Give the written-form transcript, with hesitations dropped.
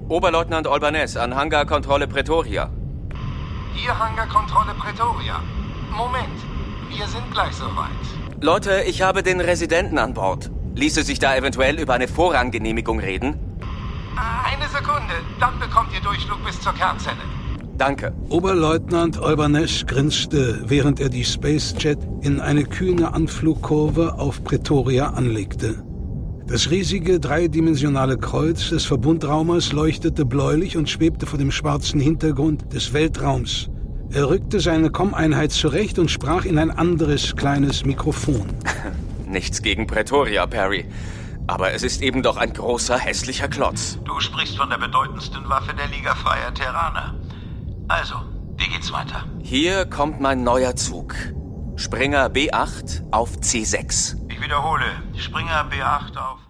Oberleutnant Albanese an Hangarkontrolle Pretoria. Hier Hangarkontrolle Pretoria. Moment, wir sind gleich soweit. Leute, ich habe den Residenten an Bord. Ließe sich da eventuell über eine Vorranggenehmigung reden? Eine Sekunde, dann bekommt ihr Durchflug bis zur Kernzelle. Danke. Oberleutnant Albanese grinste, während er die Spacejet in eine kühne Anflugkurve auf Pretoria anlegte. Das riesige, dreidimensionale Kreuz des Verbundraumers leuchtete bläulich und schwebte vor dem schwarzen Hintergrund des Weltraums. Er rückte seine Kommeinheit zurecht und sprach in ein anderes, kleines Mikrofon. Nichts gegen Pretoria, Perry. Aber es ist eben doch ein großer, hässlicher Klotz. Du sprichst von der bedeutendsten Waffe der Liga Freier Terraner. Also, wie geht's weiter? Hier kommt mein neuer Zug. Springer B8 auf C6. Ich wiederhole, Springer B8 auf...